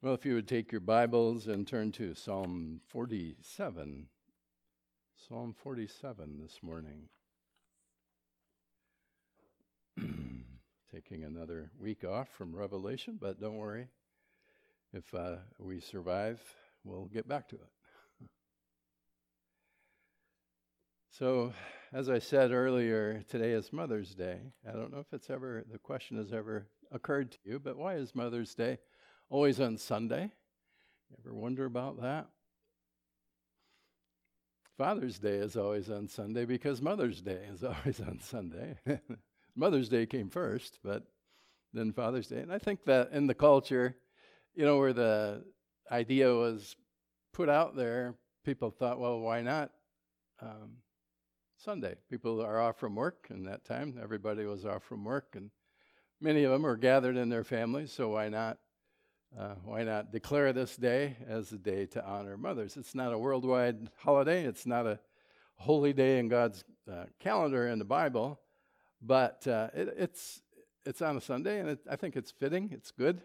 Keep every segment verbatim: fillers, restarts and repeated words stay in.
Well, if you would take your Bibles and turn to Psalm forty-seven. Psalm forty-seven this morning. Taking another week off from Revelation, but don't worry. If uh, we survive, we'll get back to it. So, as I said earlier, today is Mother's Day. I don't know if it's ever, the question has ever occurred to you, but why is Mother's Day always on Sunday? You ever wonder about that? Father's Day is always on Sunday because Mother's Day is always on Sunday. Mother's Day came first, but then Father's Day. And I think that in the culture, you know, where the idea was put out there, people thought, well, why not um, Sunday? People are off from work, and that time everybody was off from work, and many of them were gathered in their families, so why not uh, why not declare this day as a day to honor mothers? It's not a worldwide holiday. It's not a holy day in God's uh, calendar in the Bible, but uh, it, it's it's on a Sunday, and it, I think it's fitting. It's good.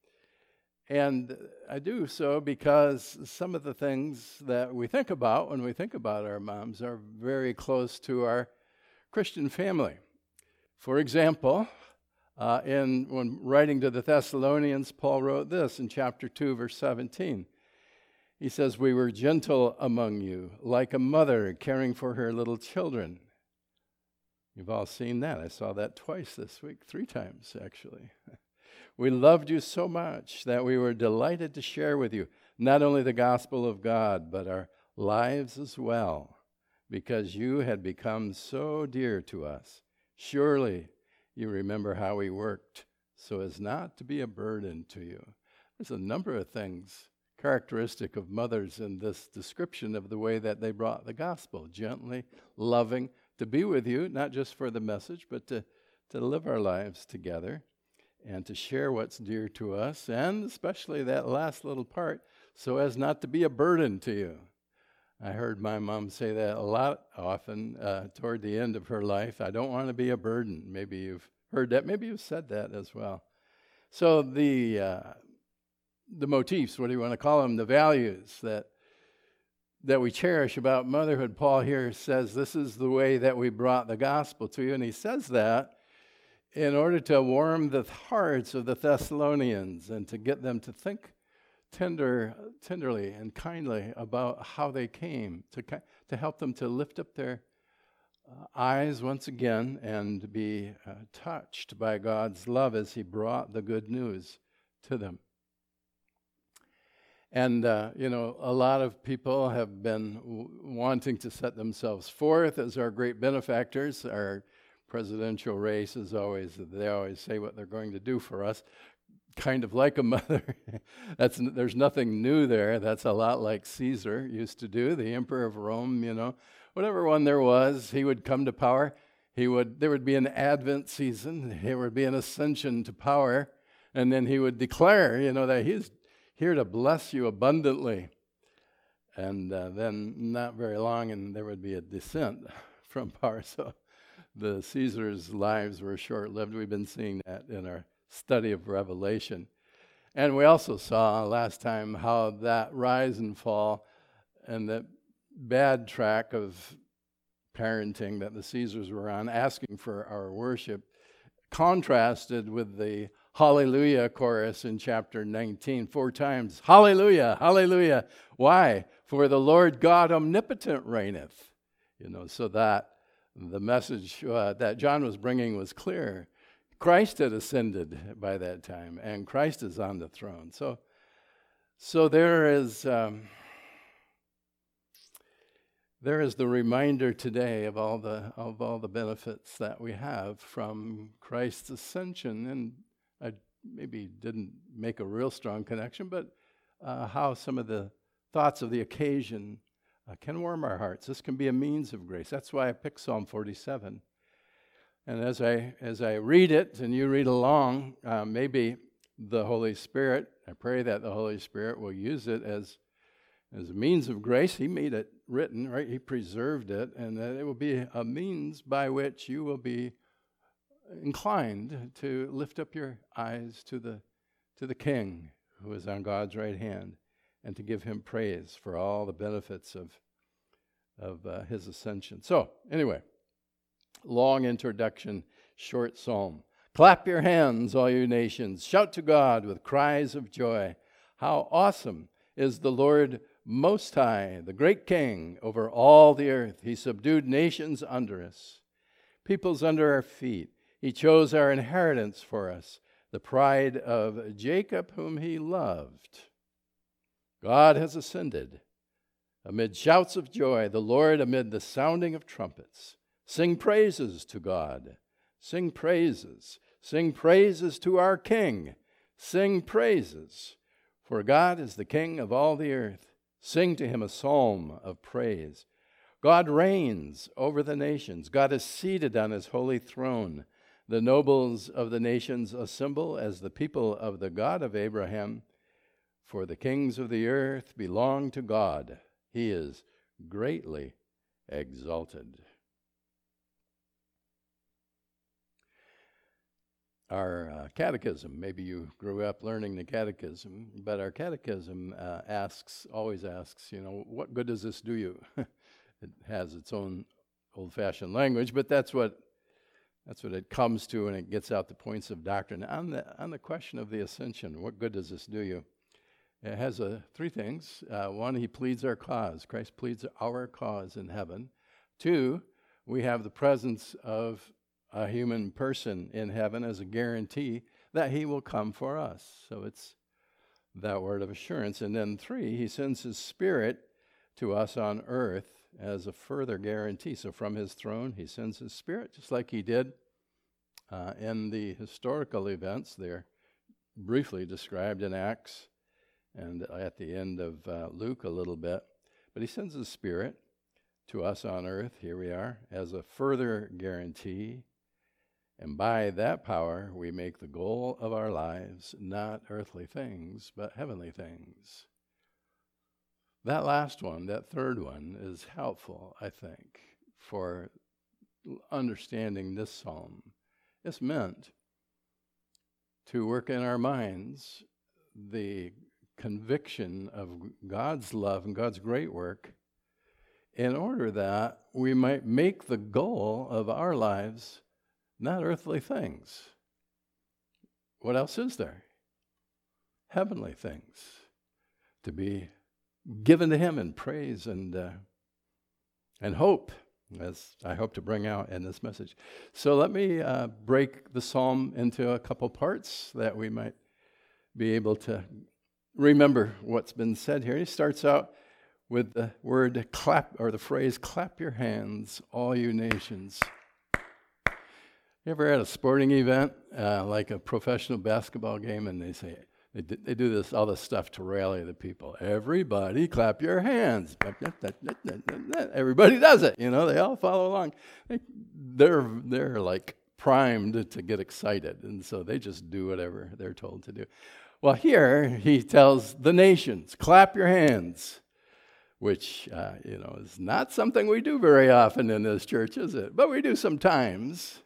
And I do so because some of the things that we think about when we think about our moms are very close to our Christian family. For example, uh, in when writing to the Thessalonians, Paul wrote this in chapter two, verse seventeen. He says, "We were gentle among you, like a mother caring for her little children." You've all seen that. I saw that twice this week, three times actually. "We loved you so much that we were delighted to share with you not only the gospel of God, but our lives as well, because you had become so dear to us. Surely you remember how we worked so as not to be a burden to you." There's a number of things characteristic of mothers in this description of the way that they brought the gospel, gently, loving, to be with you, not just for the message, but to, to live our lives together and to share what's dear to us, and especially that last little part, so as not to be a burden to you. I heard my mom say that a lot often uh, toward the end of her life. I don't want to be a burden. Maybe you've heard that. Maybe you've said that as well. So the uh, the motifs, what do you want to call them, the values that that we cherish about motherhood, Paul here says this is the way that we brought the gospel to you. And he says that in order to warm the hearts of the Thessalonians and to get them to think tender, tenderly and kindly about how they came, to, to help them to lift up their uh, eyes once again and be uh, touched by God's love as he brought the good news to them. And, uh, you know, a lot of people have been w- wanting to set themselves forth as our great benefactors. Our presidential race is always, they always say what they're going to do for us, kind of like a mother. That's there's nothing new there. That's a lot like Caesar used to do, the emperor of Rome, you know. Whatever one there was, he would come to power. He would there would be an Advent season. There would be an ascension to power. And then he would declare, you know, that he's here to bless you abundantly. And uh, then not very long, and there would be a descent from power. So the Caesar's lives were short-lived. We've been seeing that in our study of Revelation. And we also saw last time how that rise and fall and that bad track of parenting that the Caesars were on, asking for our worship, contrasted with the Hallelujah chorus in chapter nineteen, four times. Hallelujah, hallelujah. Why? For the Lord God omnipotent reigneth. You know, so that the message uh, that John was bringing was clear. Christ had ascended by that time, and Christ is on the throne. So, so there is um, there is the reminder today of all the of all the benefits that we have from Christ's ascension. And I maybe didn't make a real strong connection, but uh, how some of the thoughts of the occasion uh, can warm our hearts. This can be a means of grace. That's why I picked Psalm forty-seven. And as I as I read it and you read along, uh, maybe the Holy Spirit, I pray that the Holy Spirit will use it as, as a means of grace. He made it written, right? He preserved it, and that it will be a means by which you will be inclined to lift up your eyes to the to the King who is on God's right hand, and to give him praise for all the benefits of, of uh, his ascension. So, anyway, long introduction, short psalm. Clap your hands, all you nations. Shout to God with cries of joy. How awesome is the Lord Most High, the great King over all the earth. He subdued nations under us, peoples under our feet. He chose our inheritance for us, the pride of Jacob, whom he loved. God has ascended amid shouts of joy, the Lord amid the sounding of trumpets. Sing praises to God. Sing praises. Sing praises to our King. Sing praises. For God is the King of all the earth. Sing to him a psalm of praise. God reigns over the nations. God is seated on his holy throne. The nobles of the nations assemble as the people of the God of Abraham. For the kings of the earth belong to God. He is greatly exalted. Our uh, catechism, maybe you grew up learning the catechism, but our catechism uh, asks, always asks, you know, what good does this do you? It has its own old-fashioned language, but that's what that's what it comes to, and it gets out the points of doctrine. On the on the question of the ascension, what good does this do you? It has uh, three things. Uh, one, he pleads our cause. Christ pleads our cause in heaven. Two, we have the presence of a human person in heaven as a guarantee that he will come for us. So it's that word of assurance. And then three, he sends his Spirit to us on earth as a further guarantee. So from his throne, he sends his Spirit, just like he did uh, in the historical events. They're briefly described in Acts and at the end of uh, Luke a little bit. But he sends his Spirit to us on earth, here we are, as a further guarantee. And by that power, we make the goal of our lives not earthly things, but heavenly things. That last one, that third one, is helpful, I think, for understanding this psalm. It's meant to work in our minds the conviction of God's love and God's great work in order that we might make the goal of our lives not earthly things. What else is there? Heavenly things to be given to him in praise and uh, and hope, as I hope to bring out in this message. So let me uh, break the psalm into a couple parts that we might be able to remember what's been said here. He starts out with the word clap, or the phrase, clap your hands, all you nations. You ever had a sporting event, uh, like a professional basketball game, and they say, they do, they do this, all this stuff to rally the people. Everybody clap your hands. Everybody does it, you know, they all follow along. They, they're, they're like primed to get excited, and so they just do whatever they're told to do. Well, here he tells the nations, clap your hands, which, uh, you know, is not something we do very often in this church, is it? But we do sometimes.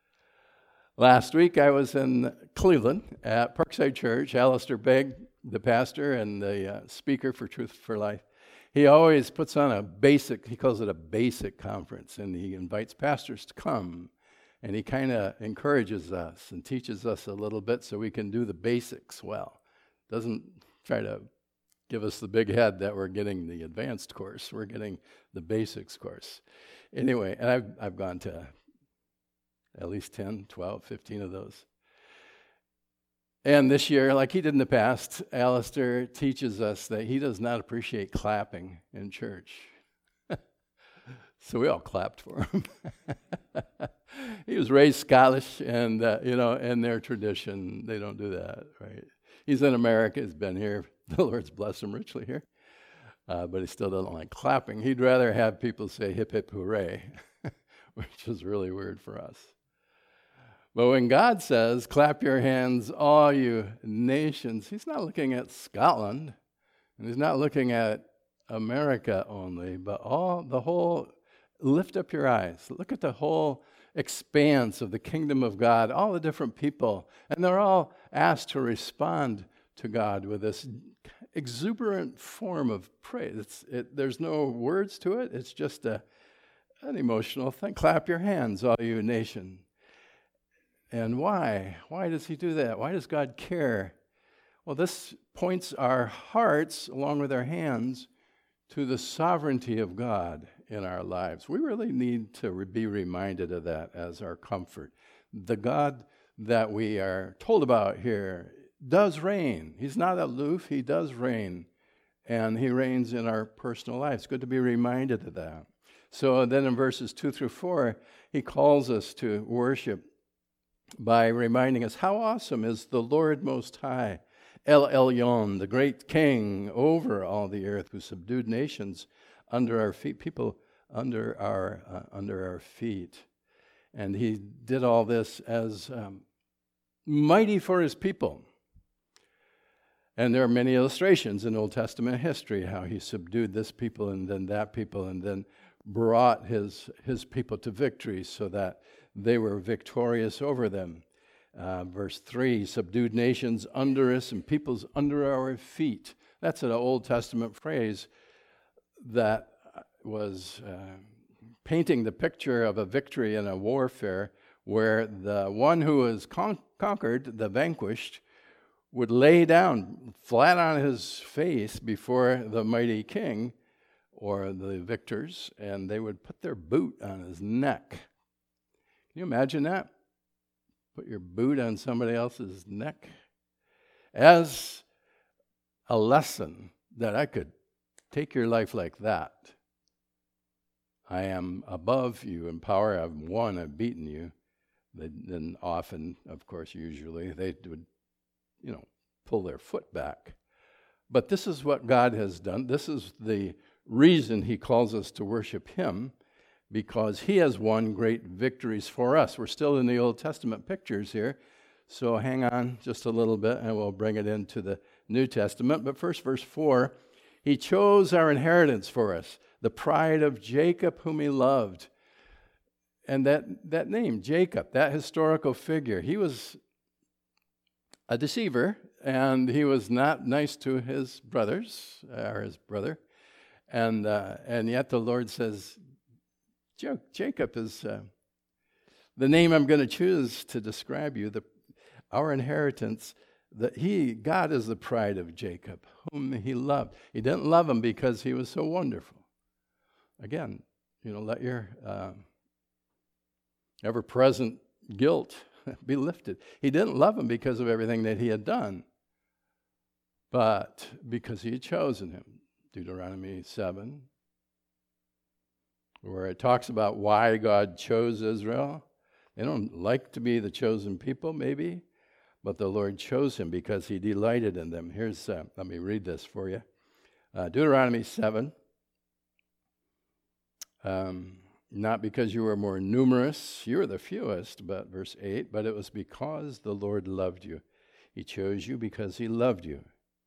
Last week, I was in Cleveland at Parkside Church. Alistair Begg, the pastor and the uh, speaker for Truth for Life, he always puts on a basic, he calls it a basic conference, and he invites pastors to come, and he kind of encourages us and teaches us a little bit so we can do the basics well. Doesn't try to give us the big head that we're getting the advanced course. We're getting the basics course. Anyway, and I've, I've gone to at least ten, twelve, fifteen of those. And this year, like he did in the past, Alistair teaches us that he does not appreciate clapping in church. So we all clapped for him. He was raised Scottish, and, uh, you know, in their tradition, they don't do that, right? He's in America, he's been here. The Lord's blessed him richly here. Uh, but he still doesn't like clapping. He'd rather have people say hip, hip, hooray, which is really weird for us. But when God says, clap your hands, all you nations, he's not looking at Scotland, and he's not looking at America only, but all the whole, lift up your eyes. Look at the whole expanse of the kingdom of God, all the different people, and they're all asked to respond to God with this exuberant form of praise. It's, it, there's no words to it. It's just a, an emotional thing. Clap your hands, all you nation. And why? Why does he do that? Why does God care? Well, this points our hearts, along with our hands, to the sovereignty of God in our lives. We really need to re- be reminded of that as our comfort. The God that we are told about here does reign. He's not aloof, he does reign. And he reigns in our personal lives. Good to be reminded of that. So then in verses two through four, he calls us to worship by reminding us how awesome is the Lord Most High, El Elyon, the great King over all the earth, who subdued nations under our feet, people under our uh, under our feet. And he did all this as um, mighty for his people. And there are many illustrations in Old Testament history how he subdued this people and then that people and then brought his, his people to victory so that they were victorious over them. Uh, verse three, subdued nations under us and peoples under our feet. That's an Old Testament phrase that was uh, painting the picture of a victory in a warfare where the one who was con- conquered, the vanquished, would lay down flat on his face before the mighty king or the victors, and they would put their boot on his neck. Can you imagine that? Put your boot on somebody else's neck? As a lesson that I could take your life like that. I am above you in power. I've won, I've beaten you. Then often, of course, usually, they would you know, pull their foot back. But this is what God has done. This is the reason he calls us to worship him, because he has won great victories for us. We're still in the Old Testament pictures here, so hang on just a little bit and we'll bring it into the New Testament. But first, verse four, he chose our inheritance for us, the pride of Jacob whom he loved. And that, that name, Jacob, that historical figure, he was a deceiver, and he was not nice to his brothers, or his brother, and uh, and yet the Lord says, Jacob is uh, the name I'm going to choose to describe you, the, our inheritance, that he, God is the pride of Jacob, whom he loved. He didn't love him because he was so wonderful. Again, you know, let your uh, ever-present guilt be lifted. He didn't love him because of everything that he had done, but because he had chosen him. Deuteronomy seven, where it talks about why God chose Israel. They don't like to be the chosen people, maybe, but the Lord chose him because he delighted in them. Here's, uh, let me read this for you. Uh, Deuteronomy seven. Um, Not because you were more numerous, you were the fewest, but verse eight, but it was because the Lord loved you. He chose you because he loved you.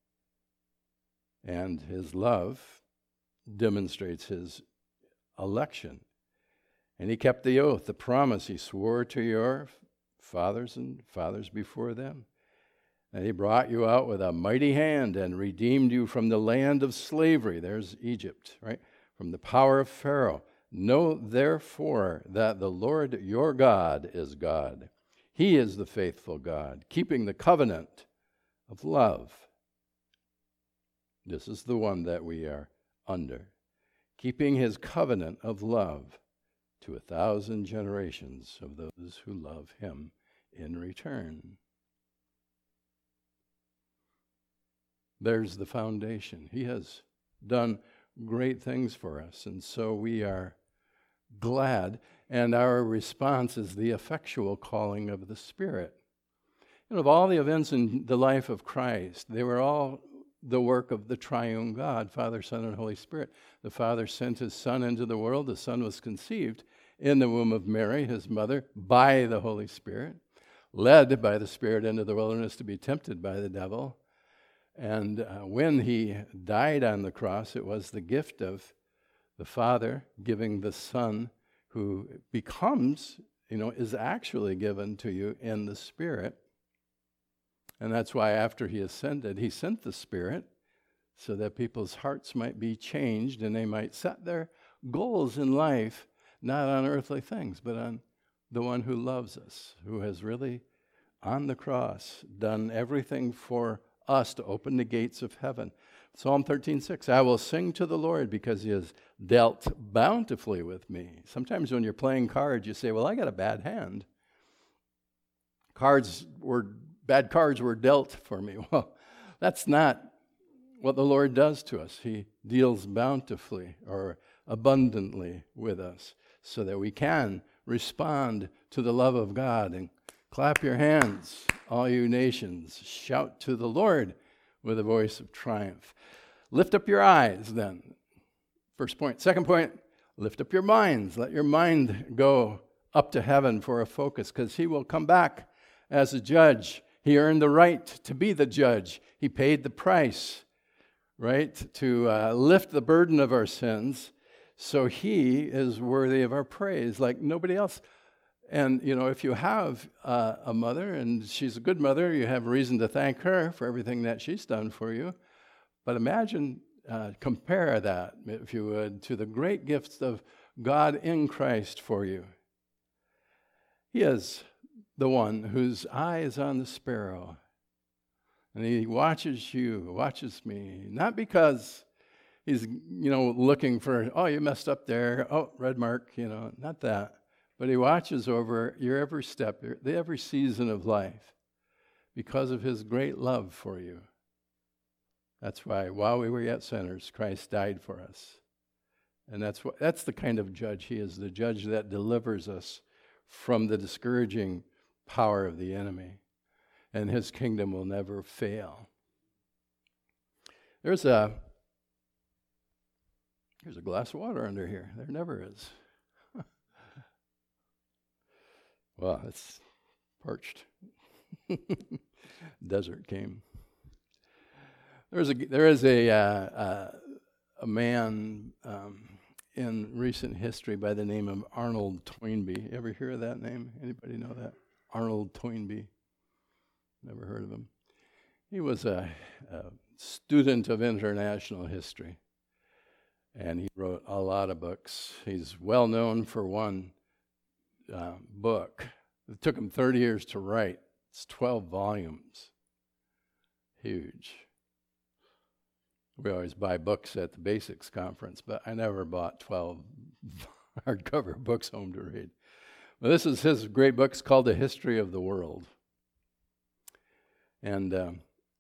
And his love demonstrates his election. And he kept the oath, the promise he swore to your fathers and fathers before them. And he brought you out with a mighty hand and redeemed you from the land of slavery. There's Egypt, right? From the power of Pharaoh. Know therefore that the Lord your God is God. He is the faithful God, keeping the covenant of love. This is the one that we are under. Keeping his covenant of love to a thousand generations of those who love him in return. There's the foundation. He has done great things for us, and so we are glad, and our response is the effectual calling of the Spirit. And of all the events in the life of Christ, they were all the work of the triune God, Father, Son, and Holy Spirit. The Father sent his Son into the world. The Son was conceived in the womb of Mary, his mother, by the Holy Spirit, led by the Spirit into the wilderness to be tempted by the devil. And uh, when he died on the cross, it was the gift of the Father giving the Son, who becomes, you know, is actually given to you in the Spirit. And that's why after he ascended, he sent the Spirit so that people's hearts might be changed and they might set their goals in life not on earthly things, but on the one who loves us, who has really, on the cross, done everything for us to open the gates of heaven. Psalm thirteen six, I will sing to the Lord because he has dealt bountifully with me. Sometimes when you're playing cards, you say, well, I got a bad hand. Cards were, bad cards were dealt for me. Well, that's not what the Lord does to us. He deals bountifully or abundantly with us so that we can respond to the love of God. And clap your hands, all you nations. Shout to the Lord with a voice of triumph. Lift up your eyes then. First point. Second point, lift up your minds. Let your mind go up to heaven for a focus, because he will come back as a judge. He earned the right to be the judge. He paid the price, right, to uh, lift the burden of our sins. So he is worthy of our praise like nobody else. And, you know, if you have uh, a mother, and she's a good mother, you have reason to thank her for everything that she's done for you. But imagine, uh, compare that, if you would, to the great gifts of God in Christ for you. He is the one whose eye is on the sparrow. And he watches you, watches me, not because he's, you know, looking for, oh, you messed up there, oh, red mark, you know, not that. But he watches over your every step, your, every season of life, because of his great love for you. That's why, while we were yet sinners, Christ died for us. And that's what, that's the kind of judge he is, the judge that delivers us from the discouraging power of the enemy. And his kingdom will never fail. There's a, there's a glass of water under here. There never is. Well, it's parched. Desert came. There's a there is a uh, uh, a man um, in recent history by the name of Arnold Toynbee. Ever hear of that name? Anybody know that? Arnold Toynbee. Never heard of him. He was a, a student of international history, and he wrote a lot of books. He's well known for one uh, book. It took him thirty years to write. It's twelve volumes. Huge. We always buy books at the Basics Conference, but I never bought twelve hardcover books home to read. Well, this is his great book. It's called The History of the World. And, um,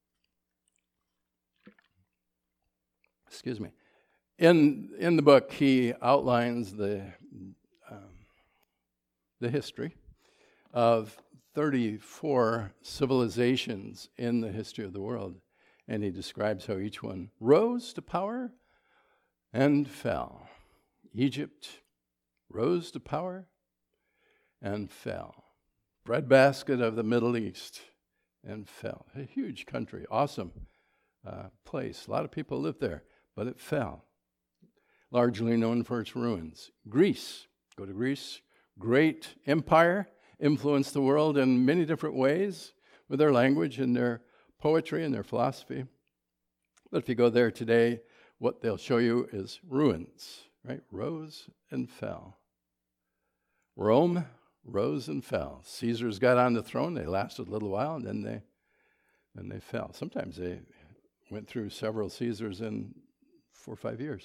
excuse me, in in the book, he outlines the um, the history of thirty-four civilizations in the history of the world. And he describes how each one rose to power and fell. Egypt rose to power and fell. Breadbasket of the Middle East, and fell. A huge country, awesome uh, place. A lot of people live there, but it fell. Largely known for its ruins. Greece, go to Greece, great empire, influenced the world in many different ways with their language and their poetry and their philosophy. But if you go there today, what they'll show you is ruins, right? Rose and fell. Rome rose and fell. Caesars got on the throne. They lasted a little while, and then they, then they fell. Sometimes they went through several Caesars in four or five years.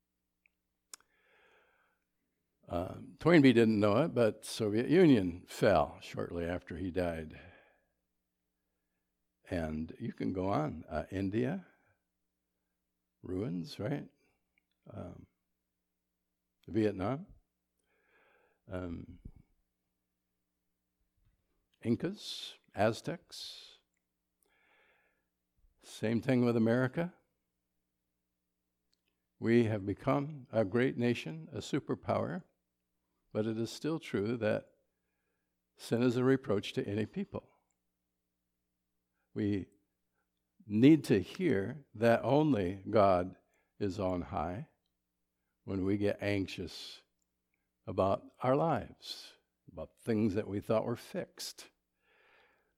Uh, Toynbee didn't know it, but Soviet Union fell shortly after he died. And you can go on. Uh, India, ruins, right? Um, Vietnam, um, Incas, Aztecs. Same thing with America. We have become a great nation, a superpower, but it is still true that sin is a reproach to any people. We need to hear that only God is on high when we get anxious about our lives, about things that we thought were fixed.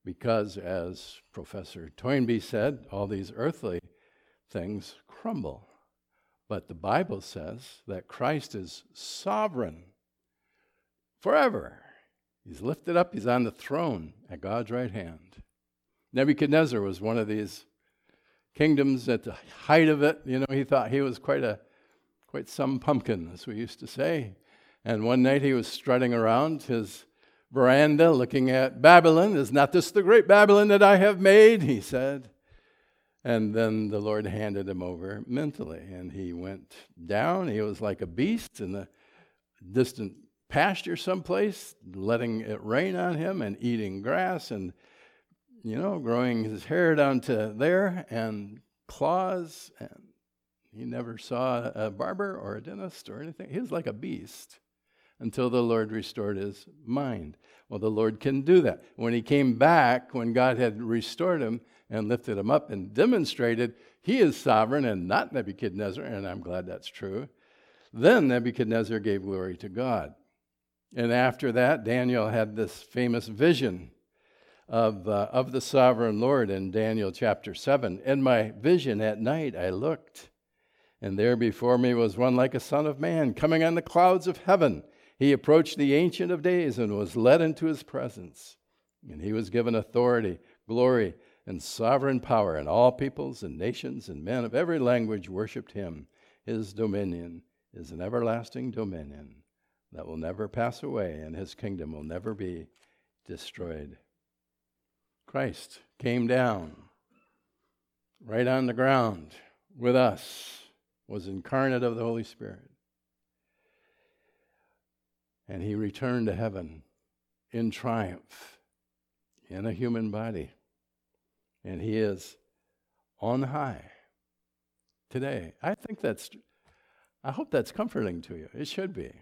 because, as Professor Toynbee said, all these earthly things crumble. But the Bible says that Christ is sovereign forever. He's lifted up, he's on the throne at God's right hand. Nebuchadnezzar was one of these kingdoms at the height of it. You know, he thought he was quite a quite some pumpkin, as we used to say. And one night he was strutting around his veranda looking at Babylon. Is not this the great Babylon that I have made? He said. And then the Lord handed him over mentally, and he went down. He was like a beast in the distant pasture someplace, letting it rain on him and eating grass and, you know, growing his hair down to there and claws. And he never saw a barber or a dentist or anything. He was like a beast until the Lord restored his mind. Well, the Lord can do that. When he came back, when God had restored him and lifted him up and demonstrated he is sovereign and not Nebuchadnezzar, and I'm glad that's true, then Nebuchadnezzar gave glory to God. And after that, Daniel had this famous vision of, uh, of the sovereign Lord in Daniel chapter seven. In my vision at night I looked, and there before me was one like a son of man, coming on the clouds of heaven. He approached the Ancient of Days and was led into his presence. And he was given authority, glory, and sovereign power, and all peoples and nations and men of every language worshipped him. His dominion is an everlasting dominion that will never pass away, and his kingdom will never be destroyed. Christ came down right on the ground with us, was incarnate of the Holy Spirit. And he returned to heaven in triumph in a human body. And he is on high today. I think that's, I hope that's comforting to you. It should be.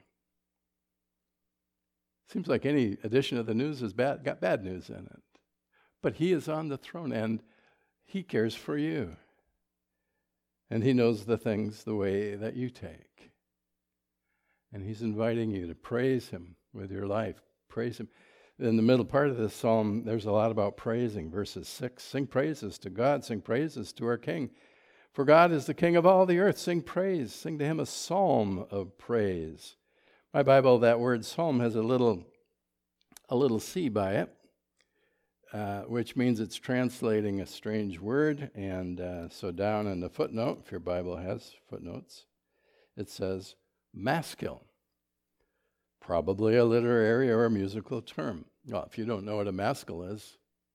Seems like any edition of the news has bad, got bad news in it. But he is on the throne, and he cares for you. And he knows the things the way that you take. And he's inviting you to praise him with your life. Praise him. In the middle part of this psalm, there's a lot about praising. Verses six, sing praises to God, sing praises to our King. For God is the King of all the earth. Sing praise, sing to him a psalm of praise. My Bible, that word psalm has a little, a little C by it, uh, which means it's translating a strange word. And uh, so down in the footnote, if your Bible has footnotes, it says maskil. Probably a literary or a musical term. Well, if you don't know what a maskil is,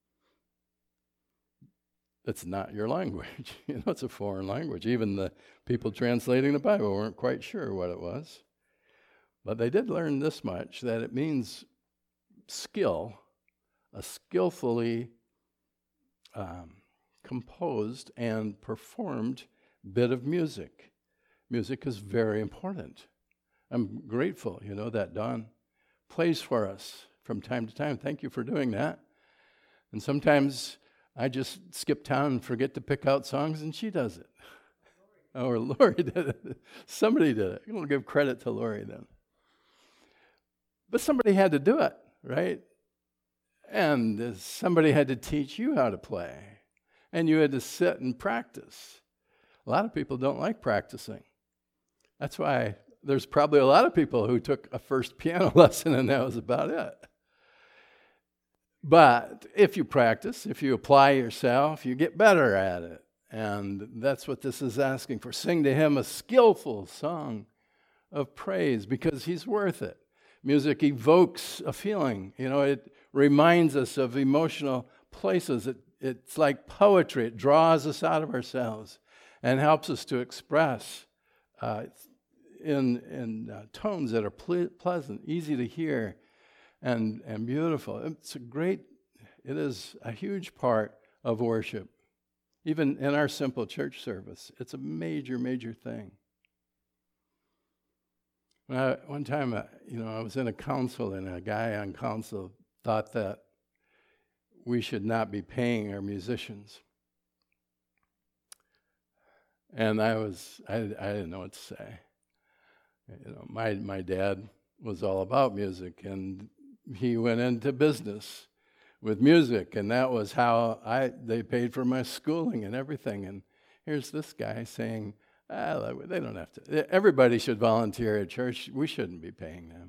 it's not your language. You know, it's a foreign language. Even the people translating the Bible weren't quite sure what it was. But they did learn this much, that it means skill, a skillfully um, composed and performed bit of music. Music is very important. I'm grateful, you know, that Dawn plays for us from time to time. Thank you for doing that. And sometimes I just skip town and forget to pick out songs, and she does it. Or Lori did it. Somebody did it. I'm going to give credit to Lori then. But somebody had to do it, right? And somebody had to teach you how to play. And you had to sit and practice. A lot of people don't like practicing. That's why there's probably a lot of people who took a first piano lesson and that was about it. But if you practice, if you apply yourself, you get better at it. And that's what this is asking for. Sing to him a skillful song of praise because he's worth it. Music evokes a feeling. You know, it reminds us of emotional places. It, it's like poetry. It draws us out of ourselves and helps us to express uh, in, in uh, tones that are ple- pleasant, easy to hear, and, and beautiful. It's a great, it is a huge part of worship. Even in our simple church service, it's a major, major thing. When I, one time, uh, you know, I was in a council, and a guy on council thought that we should not be paying our musicians. And I was, I, I didn't know what to say. You know, my my dad was all about music, and he went into business with music, and that was how I they paid for my schooling and everything. And here's this guy saying, ah, they don't have to. Everybody should volunteer at church. We shouldn't be paying them.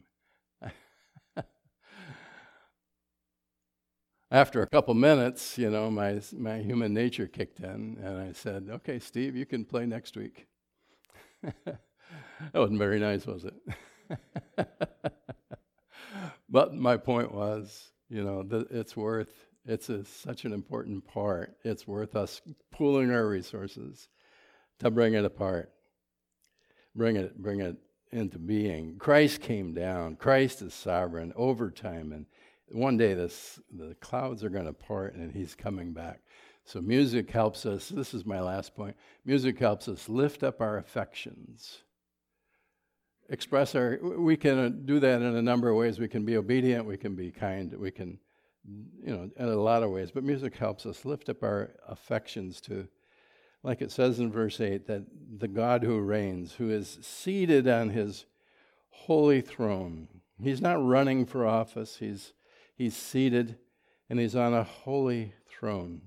After a couple minutes, you know, my my human nature kicked in, and I said, okay, Steve, you can play next week. That wasn't very nice, was it? But my point was, you know, that it's worth, it's a, such an important part. It's worth us pooling our resources to bring it apart, bring it, bring it into being. Christ came down. Christ is sovereign over time, and one day this the clouds are going to part, and he's coming back. So music helps us. This is my last point. Music helps us lift up our affections. Express our, we can do that in a number of ways. We can be obedient, we can be kind, we can, you know, in a lot of ways. But music helps us lift up our affections to, like it says in verse eight, that the God who reigns, who is seated on his holy throne. He's not running for office, he's he's seated, and he's on a holy throne.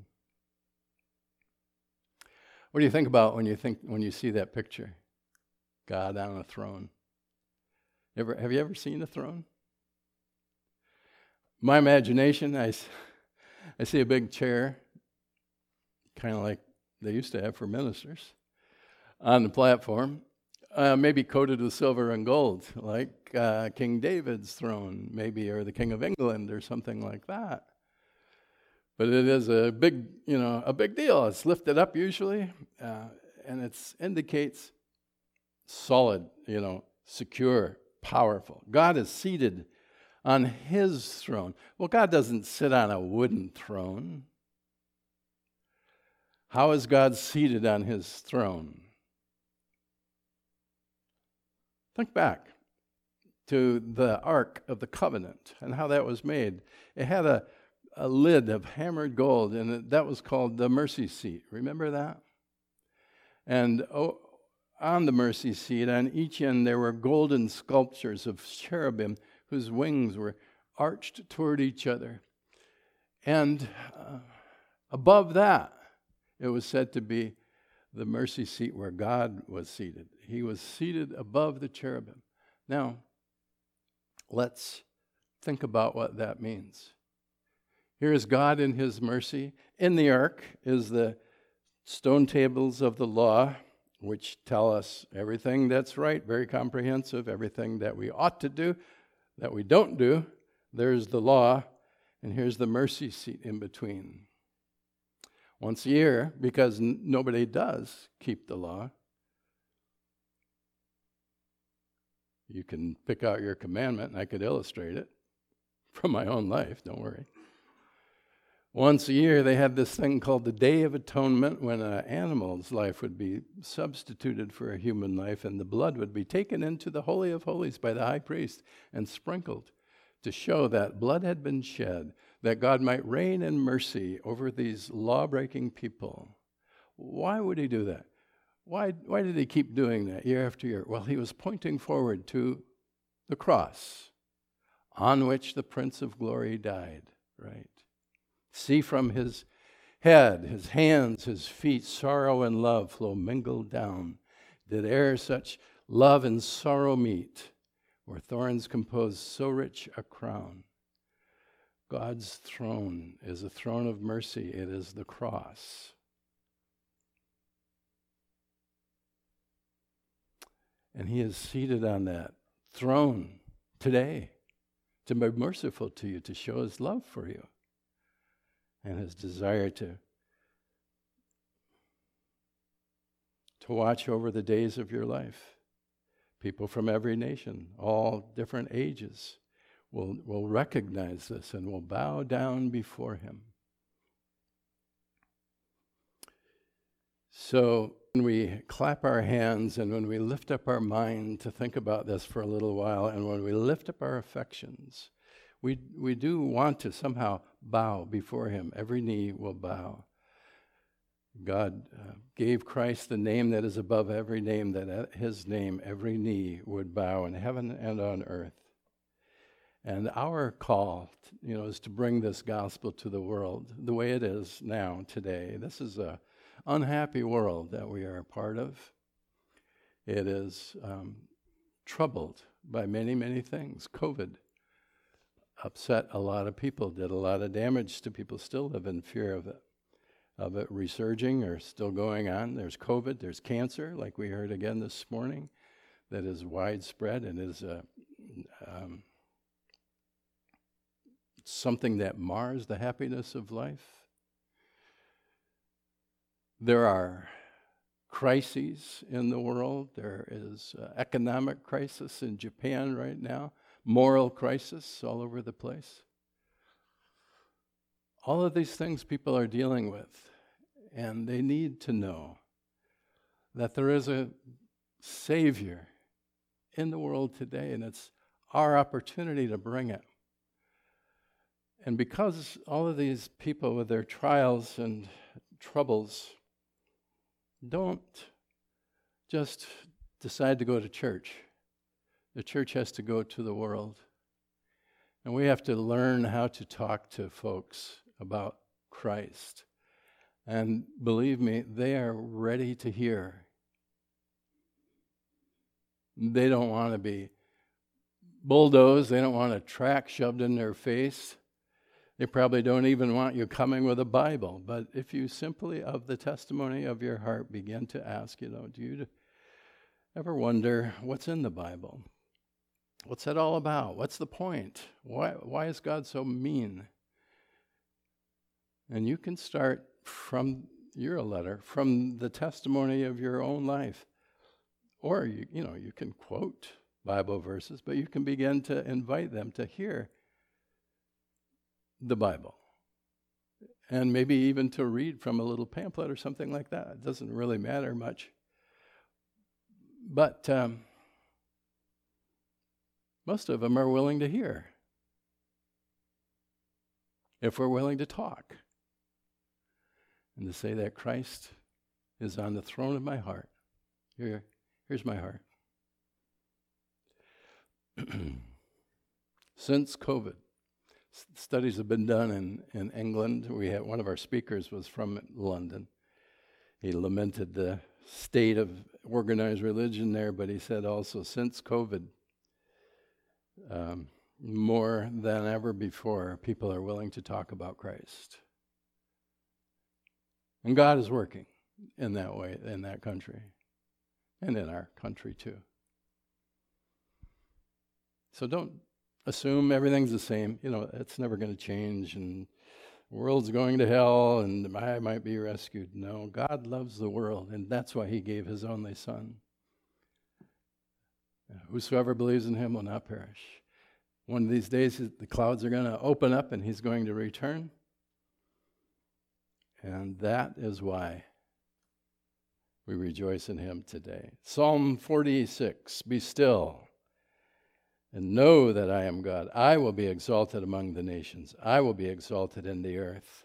What do you think about when you think when you see that picture? God on a throne. Ever, have you ever seen a throne? My imagination, I, I see a big chair, kind of like they used to have for ministers, on the platform, uh, maybe coated with silver and gold, like uh, King David's throne, maybe, or the King of England, or something like that. But it is a big, you know, a big deal. It's lifted up usually, uh, and it indicates solid, you know, secure, powerful. God is seated on his throne. Well, God doesn't sit on a wooden throne. How is God seated on his throne? Think back to the Ark of the Covenant and how that was made. It had a, a lid of hammered gold, and it, that was called the mercy seat. Remember that? And oh, on the mercy seat, on each end, there were golden sculptures of cherubim whose wings were arched toward each other. And uh, above that, it was said to be the mercy seat where God was seated. He was seated above the cherubim. Now, let's think about what that means. Here is God in his mercy. In the ark is the stone tables of the law, which tell us everything that's right, very comprehensive, everything that we ought to do, that we don't do. There's the law, and here's the mercy seat in between. Once a year, because n- nobody does keep the law, you can pick out your commandment, and I could illustrate it from my own life, don't worry. Once a year, they had this thing called the Day of Atonement, when an animal's life would be substituted for a human life, and the blood would be taken into the Holy of Holies by the high priest and sprinkled to show that blood had been shed, that God might reign in mercy over these law-breaking people. Why would he do that? Why, why did he keep doing that year after year? Well, he was pointing forward to the cross on which the Prince of Glory died, right? See from his head, his hands, his feet, sorrow and love flow mingled down. Did e'er such love and sorrow meet, where thorns compose so rich a crown? God's throne is a throne of mercy. It is the cross. And he is seated on that throne today to be merciful to you, to show his love for you and his desire to, to watch over the days of your life. People from every nation, all different ages, will, will recognize this and will bow down before him. So when we clap our hands and when we lift up our mind to think about this for a little while, and when we lift up our affections, we we do want to somehow bow before him. Every knee will bow. God uh, gave Christ the name that is above every name, that at his name every knee would bow in heaven and on earth. And our call, you know, is to bring this gospel to the world the way it is now, today. This is a unhappy world that we are a part of. It is um, troubled by many, many things. COVID upset a lot of people, did a lot of damage to people, still live in fear of it, of it resurging or still going on. There's COVID, there's cancer, like we heard again this morning, that is widespread and is a, um, something that mars the happiness of life. There are crises in the world. There is uh, economic crisis in Japan right now, moral crisis all over the place. All of these things people are dealing with, and they need to know that there is a Savior in the world today, and it's our opportunity to bring it. And because all of these people with their trials and troubles don't just decide to go to church. The church has to go to the world. And we have to learn how to talk to folks about Christ. And believe me, they are ready to hear. They don't want to be bulldozed. They don't want a tract shoved in their face. They probably don't even want you coming with a Bible. But if you simply, of the testimony of your heart, begin to ask, you know, do you ever wonder what's in the Bible? What's that all about? What's the point? Why, why is God so mean? And you can start from your letter, from the testimony of your own life. Or, you, you know, you can quote Bible verses, but you can begin to invite them to hear the Bible, and maybe even to read from a little pamphlet or something like that. It doesn't really matter much. But um, most of them are willing to hear, if we're willing to talk, and to say that Christ is on the throne of my heart. Here, here's my heart. Since COVID, studies have been done in, in England. We had one of our speakers was from London. He lamented the state of organized religion there, but he said also since COVID, um, more than ever before, people are willing to talk about Christ. And God is working in that way, in that country, and in our country too. So don't assume everything's the same. You know, it's never going to change, and the world's going to hell, and I might be rescued. No, God loves the world, and that's why he gave his only Son. Whosoever believes in him will not perish. One of these days, the clouds are going to open up, and he's going to return. And that is why we rejoice in him today. Psalm forty-six, be still and know that I am God. I will be exalted among the nations. I will be exalted in the earth.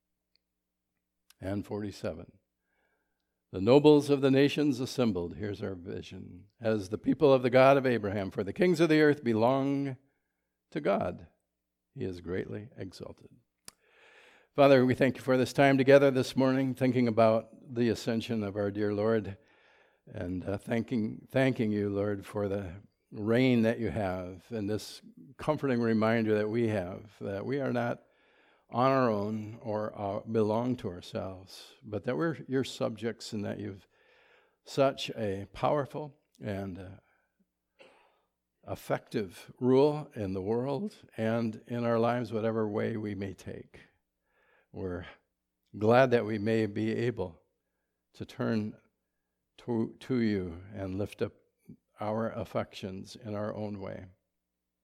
And forty-seven. The nobles of the nations assembled. Here's our vision. As the people of the God of Abraham, for the kings of the earth belong to God. He is greatly exalted. Father, we thank you for this time together this morning, thinking about the ascension of our dear Lord, and uh, thanking thanking you, Lord, for the reign that you have, and this comforting reminder that we have, that we are not on our own or uh, belong to ourselves, but that we're your subjects, and that you've such a powerful and uh, effective rule in the world and in our lives, whatever way we may take. We're glad that we may be able to turn to, to you and lift up our affections in our own way.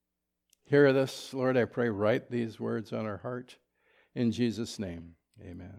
Hear this, Lord, I pray, write these words on our heart. In Jesus' name, amen.